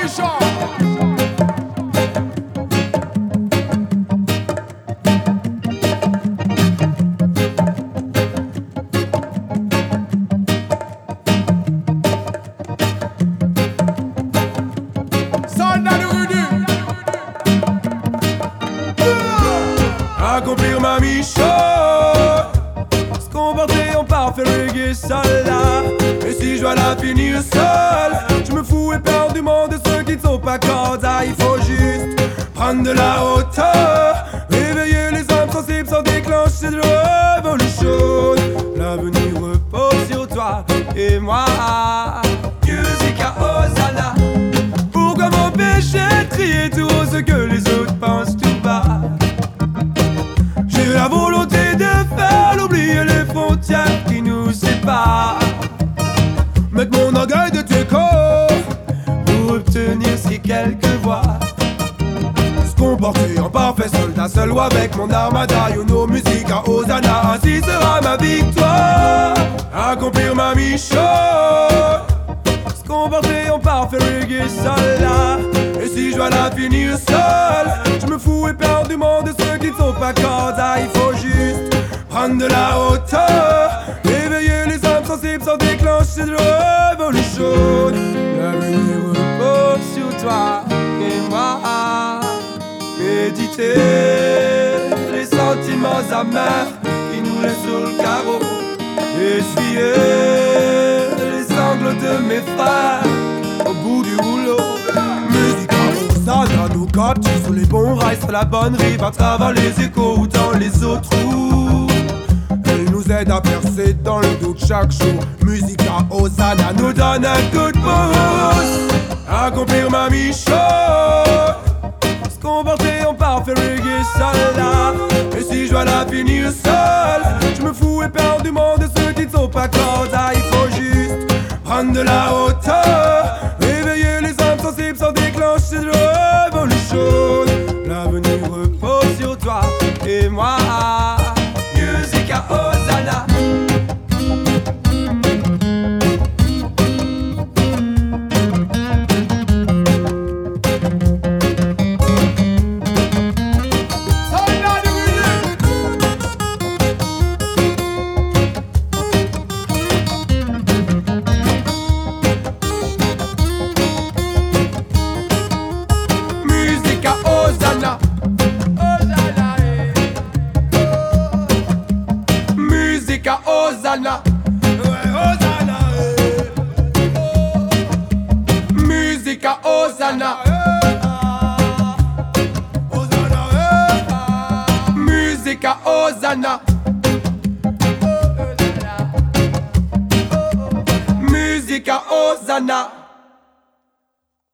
chant. Accomplir ma mission, se comporter en parfait reggae soldat. Et si je dois la finir seul, je me fous éperdument de ceux qui ne sont pas candidats. Il faut juste prendre de la hauteur, réveiller les âmes sensibles sans déclencher de révolution. L'avenir repose sur toi et moi. Musica Hosanna. Pourquoi m'empêcher de crier tout haut ce que les autres pensent tout bas? J'ai la volonté de faire oublier les frontières qui nous séparent. Mettre mon orgueil de teco pour obtenir ces quelques voix. Se comporter en parfait soldat, seul ou avec mon armada. Yono Musica Hosanna, ainsi sera ma victoire. Accomplir ma mission, se comporter en parfait reggae soldat. Et si je dois la finir seul, je me fous éperdument de ceux qui ne sont pas candidats. Il faut juste prendre de la hauteur, réveiller les âmes sensibles sans déclencher de révolution. L'avenir repose sur toi et moi. Méditer les sentiments amers qui nous laissent sur le carreau. Essuyer les sanglots de mes frères au bout du rouleau. Musica Hosanna nous capture sur les bons rails, sur la bonne rive, à travers les échos ou dans les autres trous. Elle nous aide à percer dans le doute chaque jour. Musica Hosanna nous donne un coup de pouce. Accomplir ma mission, se comporter en parfait reggae soldat. Et si je dois la finir seul, je me fous éperdument de ceux qui ne sont pas candidats. Il faut juste prendre de la hauteur, réveiller les âmes sensibles sans déclencher de révolution. L'avenir repose sur toi et moi. Musica Hosanna. Musica Hosanna. Musica Hosanna. Musica Hosanna. Musica Hosanna.